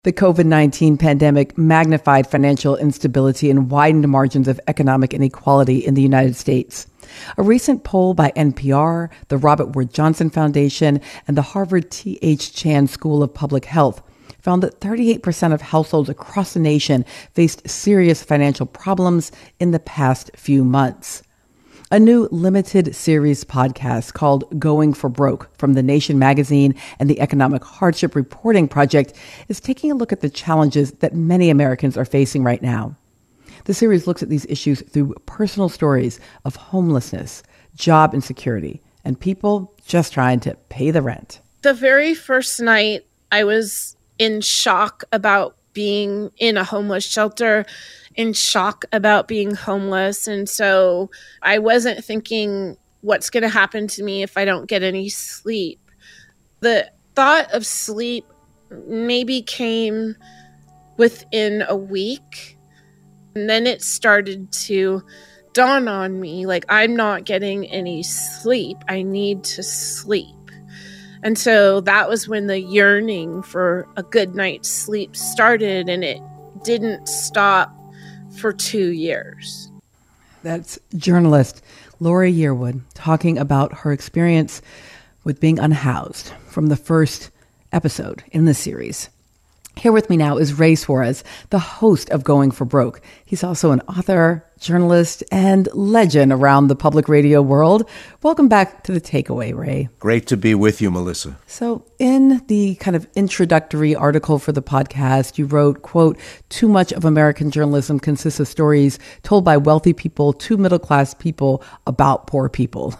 The COVID-19 pandemic magnified financial instability and widened margins of economic inequality in the United States. A recent poll by NPR, the Robert Wood Johnson Foundation, and the Harvard T.H. Chan School of Public Health found that 38% of households across the nation faced serious financial problems in the past few months. A new limited series podcast called Going for Broke from The Nation magazine and the Economic Hardship Reporting Project is taking a look at the challenges that many Americans are facing right now. The series looks at these issues through personal stories of homelessness, job insecurity, and people just trying to pay the rent. The very first night, I was in shock about being in a homeless shelter, in shock about being homeless. And so I wasn't thinking, what's going to happen to me if I don't get any sleep? The thought of sleep maybe came within a week. And then it started to dawn on me, like, I'm not getting any sleep. I need to sleep. And so that was when the yearning for a good night's sleep started, and it didn't stop for 2 years. That's journalist Lori Yearwood talking about her experience with being unhoused from the first episode in the series. Here with me now is Ray Suarez, the host of Going for Broke. He's also an author, journalist, and legend around the public radio world. Welcome back to The Takeaway, Ray. Great to be with you, Melissa. So in the kind of introductory article for the podcast, you wrote, quote, "Too much of American journalism consists of stories told by wealthy people to middle-class people about poor people."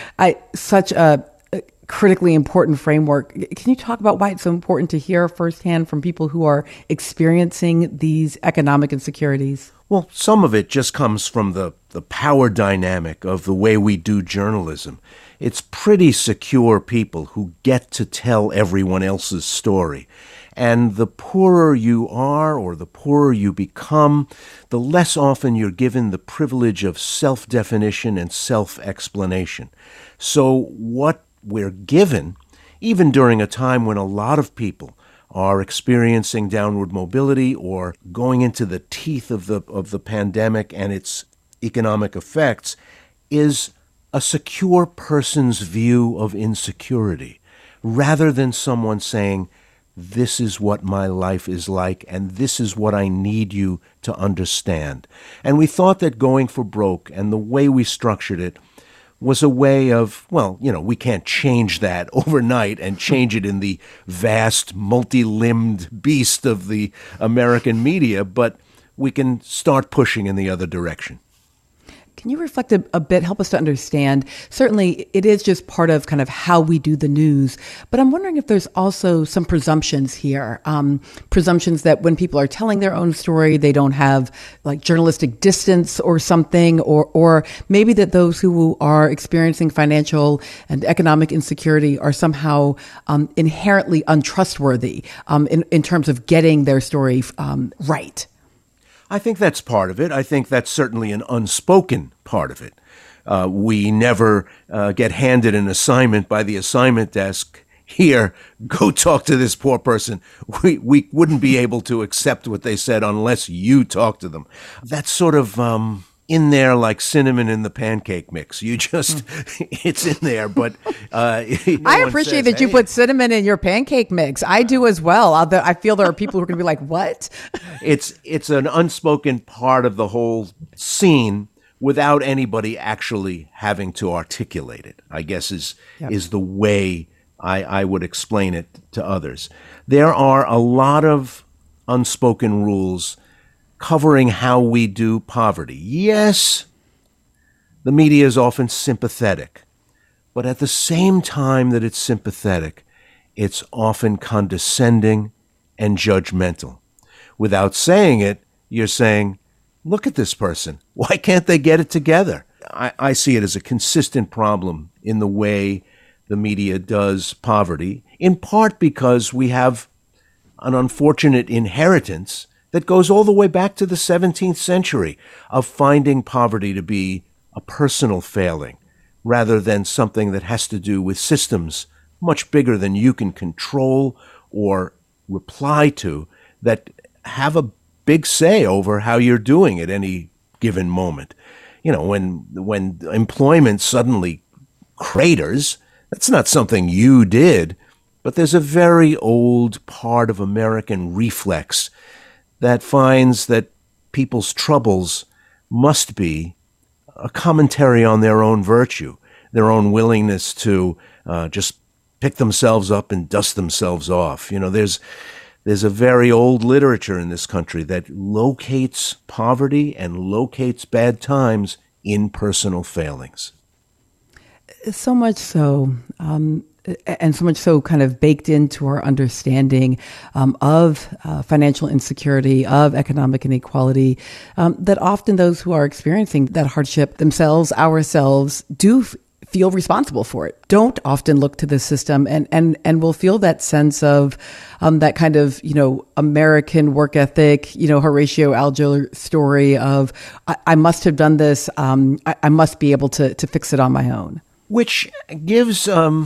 Such a critically important framework. Can you talk about why it's so important to hear firsthand from people who are experiencing these economic insecurities? Well, some of it just comes from the power dynamic of the way we do journalism. It's pretty secure people who get to tell everyone else's story. And the poorer you are or the poorer you become, the less often you're given the privilege of self-definition and self-explanation. So what we're given, even during a time when a lot of people are experiencing downward mobility or going into the teeth of the pandemic and its economic effects, is a secure person's view of insecurity, rather than someone saying, this is what my life is like, and this is what I need you to understand. And we thought that Going for Broke and the way we structured it was a way of, well, we can't change that overnight and change it in the vast, multi-limbed beast of the American media, but we can start pushing in the other direction. Can you reflect a bit, help us to understand? Certainly, it is just part of kind of how we do the news, but I'm wondering if there's also some presumptions here, presumptions that when people are telling their own story, they don't have like journalistic distance or something, or maybe that those who are experiencing financial and economic insecurity are somehow inherently untrustworthy in terms of getting their story right. I think that's part of it. I think that's certainly an unspoken part of it. We never get handed an assignment by the assignment desk. Here, go talk to this poor person. We wouldn't be able to accept what they said unless you talk to them. That's sort of in there like cinnamon in the pancake mix. You just, it's in there, but I appreciate that you put cinnamon in your pancake mix. I do as well. I feel there are people who are going to be like, what? It's an unspoken part of the whole scene without anybody actually having to articulate it, I guess is the way I would explain it to others. There are a lot of unspoken rules covering how we do poverty. Yes, the media is often sympathetic, but at the same time that it's sympathetic, it's often condescending and judgmental. Without saying it, you're saying, look at this person. Why can't they get it together? I see it as a consistent problem in the way the media does poverty, in part because we have an unfortunate inheritance that goes all the way back to the 17th century of finding poverty to be a personal failing rather than something that has to do with systems much bigger than you can control or reply to that have a big say over how you're doing at any given moment. You know, when employment suddenly craters, that's not something you did, but there's a very old part of American reflex that finds that people's troubles must be a commentary on their own virtue, their own willingness to just pick themselves up and dust themselves off. You know, there's a very old literature in this country that locates poverty and locates bad times in personal failings. So much so, and so much so kind of baked into our understanding of financial insecurity, of economic inequality, that often those who are experiencing that hardship themselves, ourselves, do feel responsible for it, don't often look to the system and will feel that sense of that kind of, American work ethic, Horatio Alger story of, I must have done this, I must be able to fix it on my own. Which gives a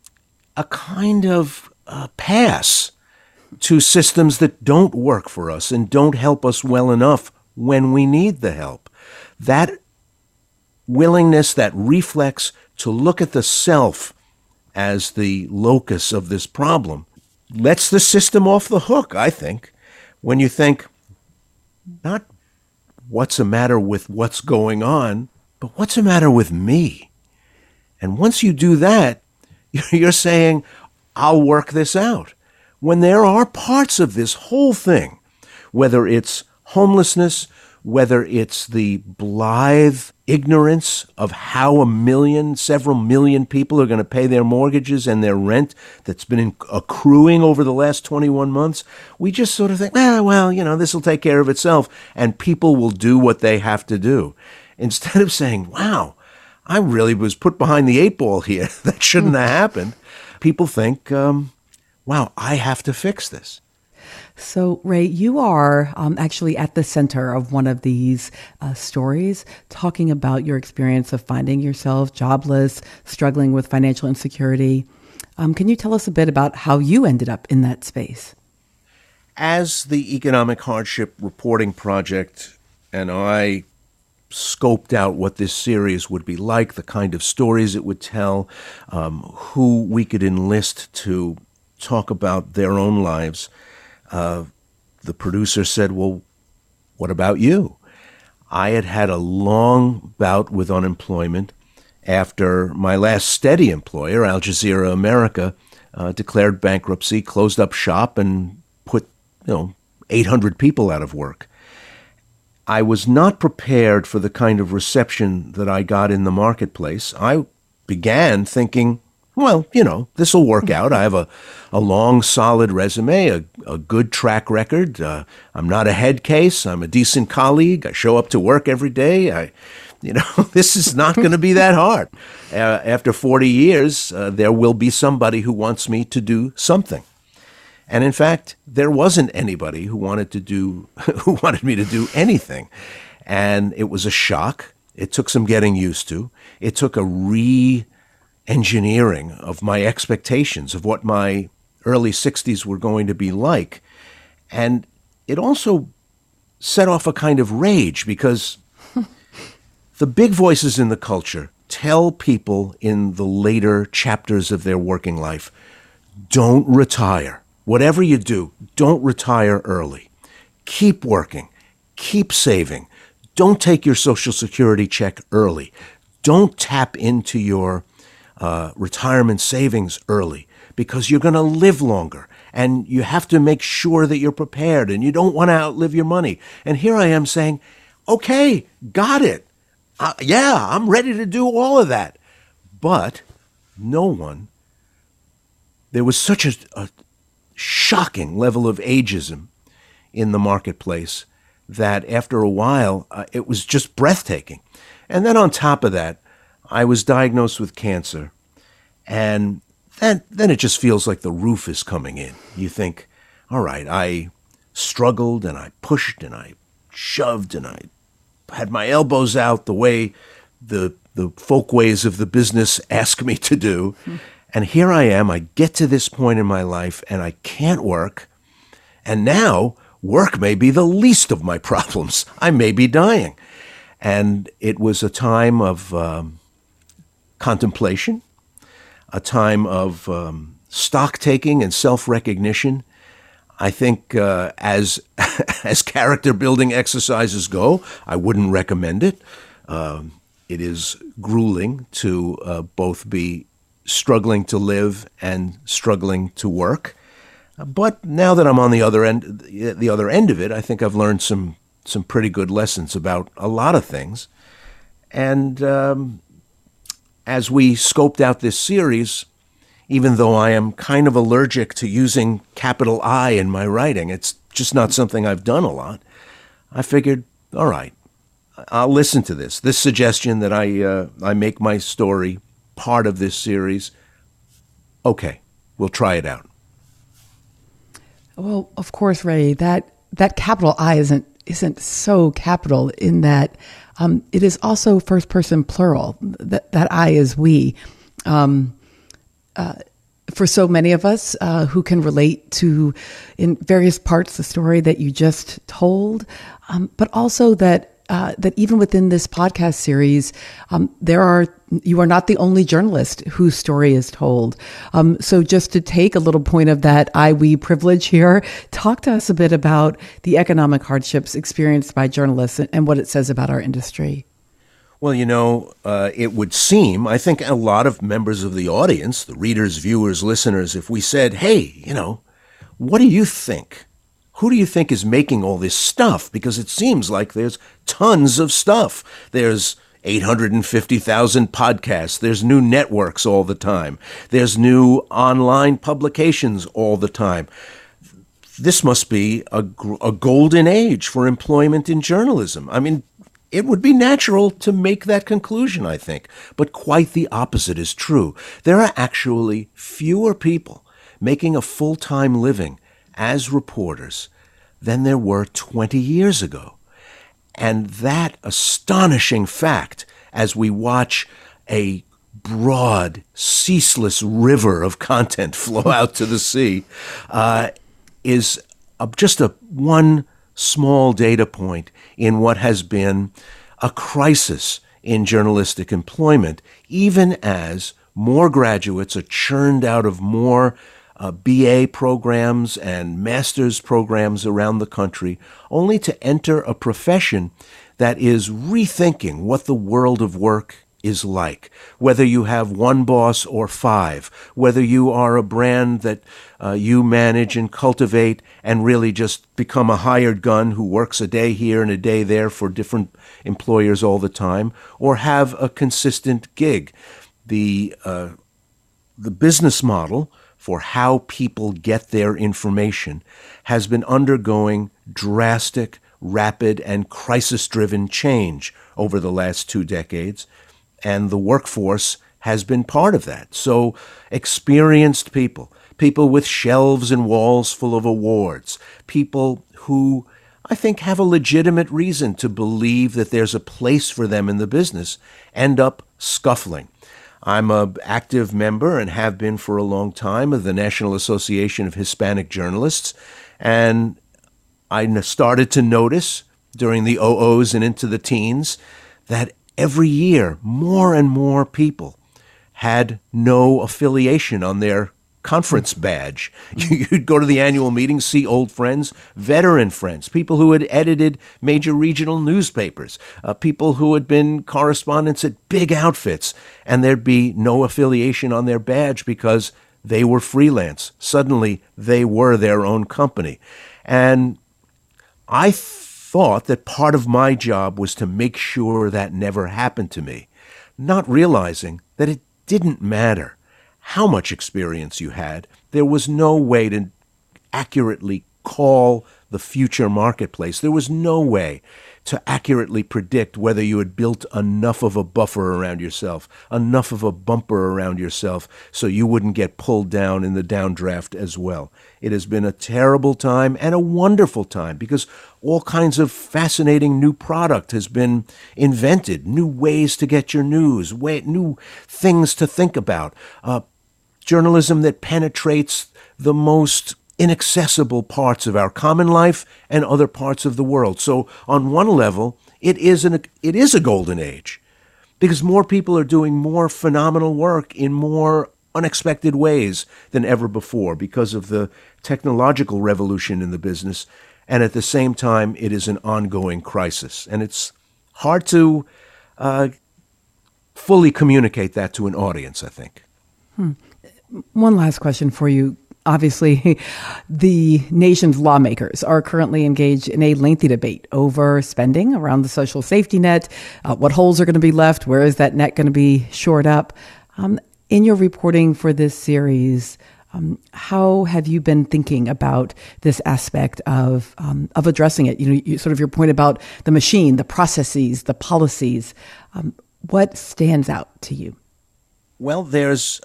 kind of pass to systems that don't work for us and don't help us well enough when we need the help. That willingness, that reflex to look at the self as the locus of this problem lets the system off the hook, I think, when you think not what's the matter with what's going on, but what's the matter with me? And once you do that, you're saying, I'll work this out. When there are parts of this whole thing, whether it's homelessness, whether it's the blithe ignorance of how several million people are going to pay their mortgages and their rent that's been accruing over the last 21 months, we just sort of think, this will take care of itself, and people will do what they have to do. Instead of saying, wow, I really was put behind the 8 ball here. That shouldn't have happened. People think, wow, I have to fix this. So, Ray, you are actually at the center of one of these stories, talking about your experience of finding yourself jobless, struggling with financial insecurity. Can you tell us a bit about how you ended up in that space? As the Economic Hardship Reporting Project and I scoped out what this series would be like, the kind of stories it would tell, who we could enlist to talk about their own lives, the producer said, well, what about you? I had had a long bout with unemployment after my last steady employer, Al Jazeera America, declared bankruptcy, closed up shop, and put 800 people out of work. I was not prepared for the kind of reception that I got in the marketplace. I began thinking, well, this will work out. I have a long, solid resume, a good track record. I'm not a head case. I'm a decent colleague. I show up to work every day. This is not going to be that hard. After 40 years, there will be somebody who wants me to do something. And in fact, there wasn't anybody who wanted me to do anything. And it was a shock. It took some getting used to. It took a re-engineering of my expectations of what my early 60s were going to be like. And it also set off a kind of rage because the big voices in the culture tell people in the later chapters of their working life, don't retire. Whatever you do, don't retire early. Keep working. Keep saving. Don't take your Social Security check early. Don't tap into your retirement savings early because you're going to live longer and you have to make sure that you're prepared and you don't want to outlive your money. And here I am saying, okay, got it. I'm ready to do all of that. But there was such a shocking level of ageism in the marketplace that after a while, it was just breathtaking. And then on top of that, I was diagnosed with cancer. And then it just feels like the roof is coming in. You think, all right, I struggled and I pushed and I shoved and I had my elbows out the way the folk ways of the business ask me to do. Mm-hmm. And here I am, I get to this point in my life and I can't work. And now work may be the least of my problems. I may be dying. And it was a time of contemplation, a time of stock taking and self-recognition. I think as character building exercises go, I wouldn't recommend it. It is grueling to both be struggling to live and struggling to work. But now that I'm on the other end of it, I think I've learned some pretty good lessons about a lot of things. And as we scoped out this series, even though I am kind of allergic to using capital I in my writing, it's just not something I've done a lot, I figured, all right, I'll listen to this suggestion that I make my story part of this series. Okay, we'll try it out. Well, of course, Ray, that capital I isn't so capital in that it is also first person plural. That I is we. For so many of us who can relate to, in various parts, the story that you just told, but also that even within this podcast series, you are not the only journalist whose story is told. So just to take a little point of that we privilege here, talk to us a bit about the economic hardships experienced by journalists and what it says about our industry. Well, it would seem, I think a lot of members of the audience, the readers, viewers, listeners, if we said, hey, what do you think? Who do you think is making all this stuff? Because it seems like there's tons of stuff. There's 850,000 podcasts. There's new networks all the time. There's new online publications all the time. This must be a golden age for employment in journalism. I mean, it would be natural to make that conclusion, I think. But quite the opposite is true. There are actually fewer people making a full-time living as reporters than there were 20 years ago. And that astonishing fact, as we watch a broad, ceaseless river of content flow out to the sea, is just one small data point in what has been a crisis in journalistic employment, even as more graduates are churned out of more BA programs and master's programs around the country, only to enter a profession that is rethinking what the world of work is like. Whether you have one boss or five, whether you are a brand that you manage and cultivate and really just become a hired gun who works a day here and a day there for different employers all the time, or have a consistent gig. The business model for how people get their information has been undergoing drastic, rapid, and crisis-driven change over the last 2 decades, and the workforce has been part of that. So experienced people with shelves and walls full of awards, people who I think have a legitimate reason to believe that there's a place for them in the business, end up scuffling. I'm an active member and have been for a long time of the National Association of Hispanic Journalists, and I started to notice during the 00s and into the teens that every year more and more people had no affiliation on their conference badge. You'd go to the annual meeting, see old friends, veteran friends, people who had edited major regional newspapers, people who had been correspondents at big outfits, and there'd be no affiliation on their badge because they were freelance. Suddenly, they were their own company. And I thought that part of my job was to make sure that never happened to me, not realizing that it didn't matter how much experience you had. There was no way to accurately call the future marketplace. There was no way to accurately predict whether you had built enough of a buffer around yourself, enough of a bumper around yourself, so you wouldn't get pulled down in the downdraft as well. It has been a terrible time and a wonderful time because all kinds of fascinating new product has been invented, new ways to get your news, new things to think about, journalism that penetrates the most inaccessible parts of our common life and other parts of the world. So on one level, it is a golden age because more people are doing more phenomenal work in more unexpected ways than ever before because of the technological revolution in the business. And at the same time, it is an ongoing crisis. And it's hard to fully communicate that to an audience, I think. One last question for you. Obviously, the nation's lawmakers are currently engaged in a lengthy debate over spending around the social safety net, what holes are going to be left, where is that net going to be shored up. In your reporting for this series, how have you been thinking about this aspect of addressing it? Sort of your point about the machine, the processes, the policies. What stands out to you? Well, there's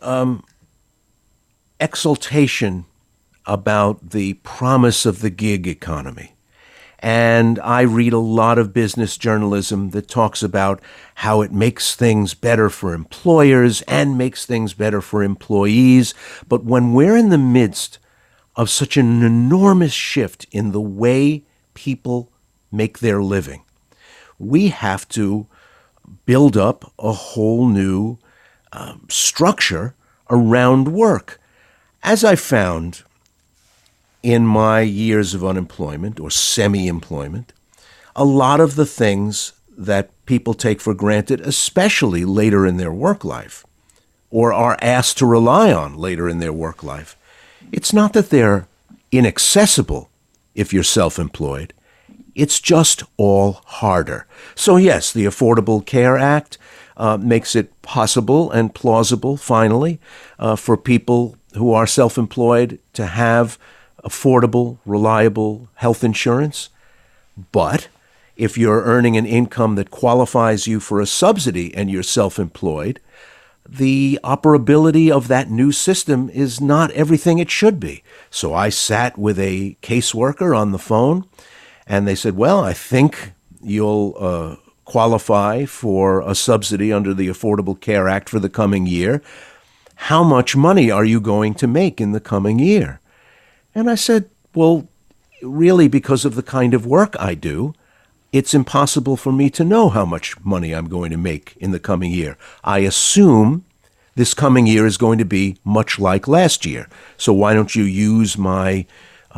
exultation about the promise of the gig economy. And I read a lot of business journalism that talks about how it makes things better for employers and makes things better for employees. But when we're in the midst of such an enormous shift in the way people make their living, we have to build up a whole new structure around work. As I found in my years of unemployment or semi-employment, a lot of the things that people take for granted, especially later in their work life, or are asked to rely on later in their work life, it's not that they're inaccessible if you're self-employed. It's just all harder. So yes, the Affordable Care Act makes it possible and plausible, finally, for people who are self-employed to have affordable, reliable health insurance. But if you're earning an income that qualifies you for a subsidy and you're self-employed, the operability of that new system is not everything it should be. So I sat with a caseworker on the phone, and they said, well, I think you'll qualify for a subsidy under the Affordable Care Act for the coming year. How much money are you going to make in the coming year? And I said, well, really, because of the kind of work I do, it's impossible for me to know how much money I'm going to make in the coming year. I assume this coming year is going to be much like last year. So why don't you use my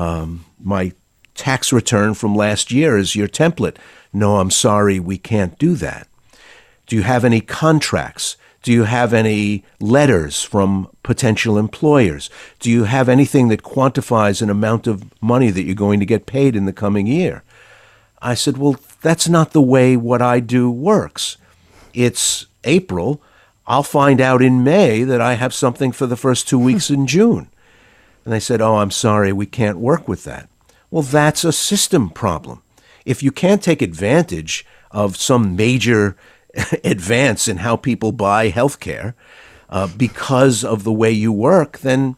tax return from last year as your template? No, I'm sorry, we can't do that. Do you have any contracts? Do you have any letters from potential employers? Do you have anything that quantifies an amount of money that you're going to get paid in the coming year? I said, well, that's not the way what I do works. It's April. I'll find out in May that I have something for the first 2 weeks in June. And they said, oh, I'm sorry, we can't work with that. Well, that's a system problem. If you can't take advantage of some major advance in how people buy health care because of the way you work, then,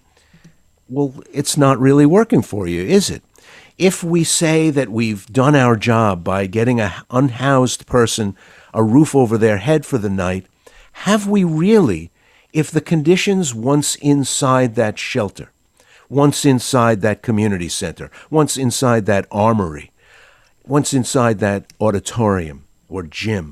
well, it's not really working for you, is it? If we say that we've done our job by getting an unhoused person a roof over their head for the night, have we really, if the conditions once inside that shelter, once inside that community center, once inside that armory, once inside that auditorium or gym,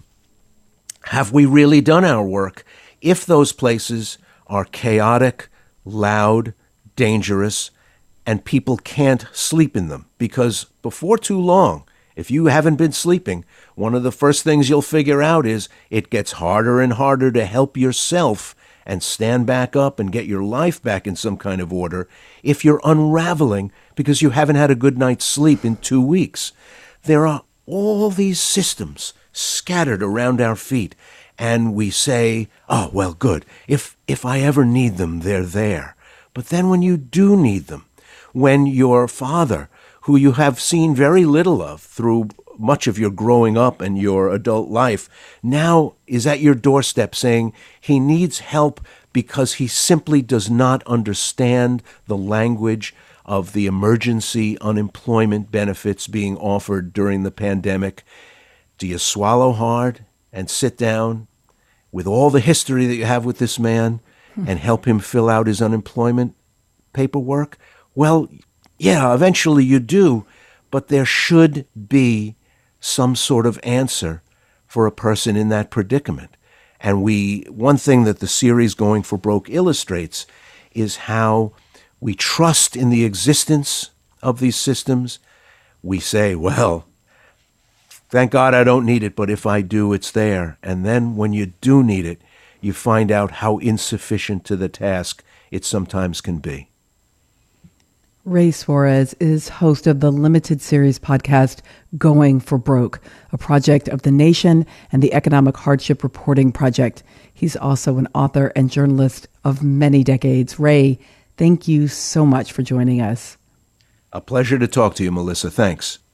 have we really done our work if those places are chaotic, loud, dangerous, and people can't sleep in them? Because before too long, if you haven't been sleeping, one of the first things you'll figure out is it gets harder and harder to help yourself and stand back up and get your life back in some kind of order if you're unraveling because you haven't had a good night's sleep in 2 weeks. There are all these systems scattered around our feet, and we say, oh, well, good. If I ever need them, they're there. But then when you do need them, when your father, who you have seen very little of through much of your growing up and your adult life, now is at your doorstep saying he needs help because he simply does not understand the language of the emergency unemployment benefits being offered during the pandemic, do you swallow hard and sit down with all the history that you have with this man and help him fill out his unemployment paperwork? Well, Yeah, eventually you do, but there should be some sort of answer for a person in that predicament. And one thing that the series Going for Broke illustrates is how we trust in the existence of these systems. We say, well, thank God I don't need it, but if I do, it's there. And then when you do need it, you find out how insufficient to the task it sometimes can be. Ray Suarez is host of the limited series podcast Going for Broke, a project of The Nation and the Economic Hardship Reporting Project. He's also an author and journalist of many decades. Ray, thank you so much for joining us. A pleasure to talk to you, Melissa. Thanks.